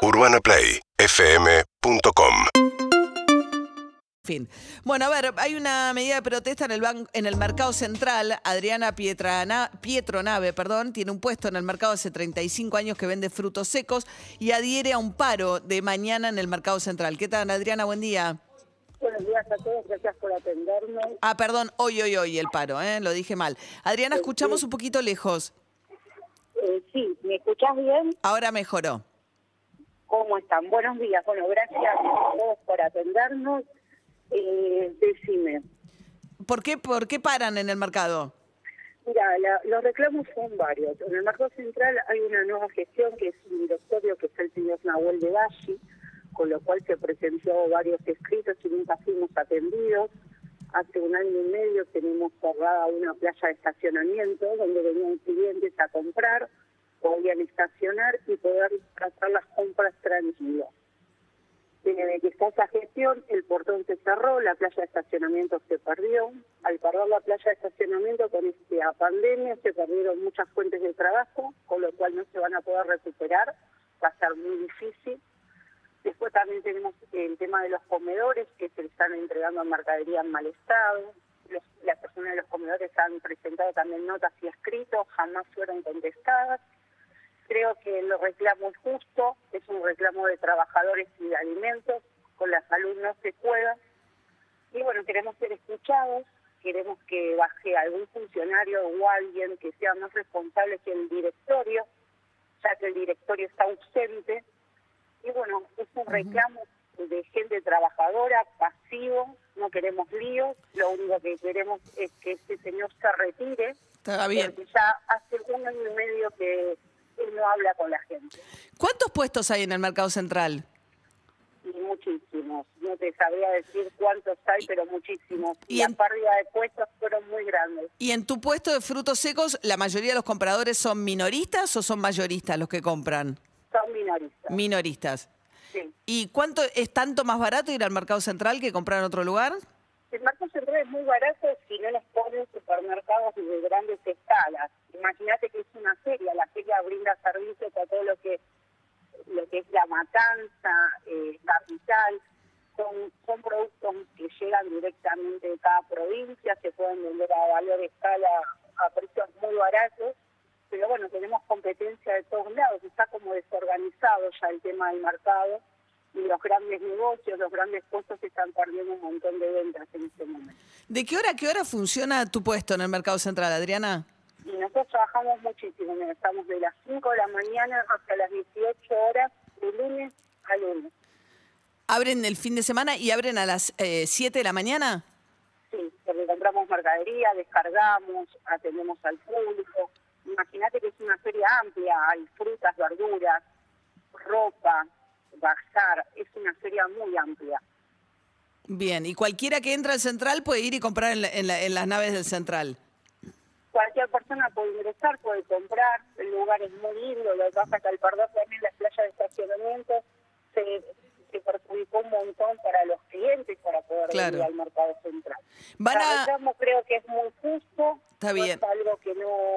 UrbanaPlayFM.com. Fin. Bueno, a ver, hay una medida de protesta en el Mercado Central. Adriana Pietronave, tiene un puesto en el mercado hace 35 años que vende frutos secos y adhiere a un paro de mañana en el Mercado Central. ¿Qué tal, Adriana? Buen día. Buenos días a todos, gracias por atenderme. Perdón, hoy el paro, lo dije mal. Adriana, escuchamos un poquito lejos. Sí, ¿me escuchás bien? Ahora mejoró. ¿Cómo están? Buenos días. Bueno, gracias a todos por atendernos. Decime. ¿Por qué paran en el mercado? Mira, los reclamos son varios. En el Mercado Central hay una nueva gestión que es un directorio que está el señor Nahuel de Valli, con lo cual se presentó varios escritos y nunca fuimos atendidos. Hace 1 año y medio tenemos cerrada una playa de estacionamiento donde venían clientes a comprar, podían estacionar y poder hacer las compras tranquilos. Desde que está esa gestión, el portón se cerró, la playa de estacionamiento se perdió. Al perder la playa de estacionamiento con esta pandemia se perdieron muchas fuentes de trabajo, con lo cual no se van a poder recuperar, va a ser muy difícil. Después también tenemos el tema de los comedores, que se le están entregando mercadería en mal estado. Las personas de los comedores han presentado también notas y escritos, jamás fueron contestadas. Creo que el reclamo es justo, es un reclamo de trabajadores y de alimentos, con la salud no se juega. Y bueno, queremos ser escuchados, queremos que baje algún funcionario o alguien que sea más responsable que el directorio, ya que el directorio está ausente. Y bueno, es un reclamo de gente trabajadora, pasivo, no queremos líos, lo único que queremos es que este señor se retire. Está bien. Porque ya hace 1 año y medio que él no habla con la gente. ¿Cuántos puestos hay en el Mercado Central? Y muchísimos. No te sabría decir cuántos hay, pero muchísimos. Y la pérdida de puestos fueron muy grandes. ¿Y en tu puesto de frutos secos, la mayoría de los compradores son minoristas o son mayoristas los que compran? Son minoristas. Minoristas. Sí. ¿Y cuánto es tanto más barato ir al Mercado Central que comprar en otro lugar? El Mercado Central es muy barato si no les ponen supermercados de grandes escalas. Imagínate que es una feria, la feria brinda servicios a todo lo que es La Matanza, Capital. Son productos que llegan directamente de cada provincia, se pueden vender a valor de escala a precios muy baratos. Pero bueno, tenemos competencia de todos lados, está como desorganizado ya el tema del mercado y los grandes negocios, los grandes puestos están perdiendo un montón de ventas en este momento. ¿De qué hora a qué hora funciona tu puesto en el Mercado Central, Adriana? Y nosotros trabajamos muchísimo, mira, estamos de las 5 de la mañana hasta las 18 horas, de lunes a lunes. ¿Abren el fin de semana y abren a las 7 de la mañana? Sí, porque compramos mercadería, descargamos, atendemos al público. Imagínate que es una feria amplia, hay frutas, verduras, ropa, bazar, es una feria muy amplia. Bien, y cualquiera que entra al Central puede ir y comprar en las naves del Central. Cualquier persona puede ingresar, puede comprar, el lugar es muy lindo, lo que pasa es que al perder también las playas de estacionamiento se perjudicó un montón para los clientes para poder venir al Mercado Central. Creo que es muy justo, está bien. No es algo que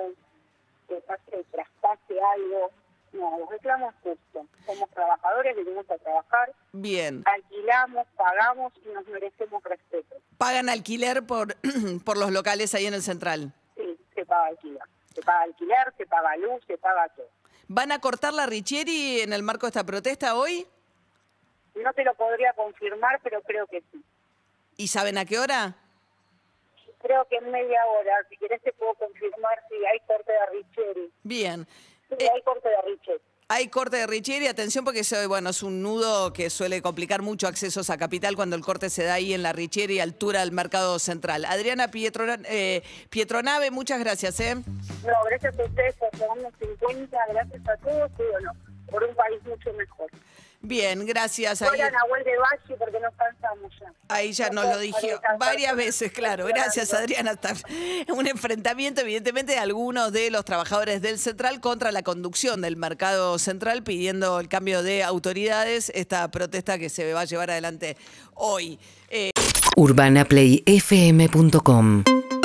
traspase algo. No, los reclamos justo. Somos trabajadores, venimos a trabajar. Bien. Alquilamos, pagamos y nos merecemos respeto. ¿Pagan alquiler por los locales ahí en el Central? Sí, se paga alquiler. Se paga alquiler, se paga luz, se paga todo. ¿Van a cortar la Richieri en el marco de esta protesta hoy? No te lo podría confirmar, pero creo que sí. ¿Y saben a qué hora? Creo que en media hora. Si querés te puedo confirmar si hay corte de Richieri. Bien. Sí, hay corte de Richieri. Hay corte de Richieri, atención porque es un nudo que suele complicar mucho accesos a Capital cuando el corte se da ahí en la Richieri, altura del Mercado Central. Adriana Pietronave, muchas gracias. No, gracias a ustedes por tomarnos en cuenta, gracias a todos y bueno, por un país mucho mejor. Bien, gracias. Fuera Nahuel de Valli porque nos cansamos ya. Ahí ya nos lo dijo varias veces, claro. Gracias, Adriana. Está un enfrentamiento, evidentemente, de algunos de los trabajadores del Central contra la conducción del Mercado Central, pidiendo el cambio de autoridades, esta protesta que se va a llevar adelante hoy. UrbanaPlayFM.com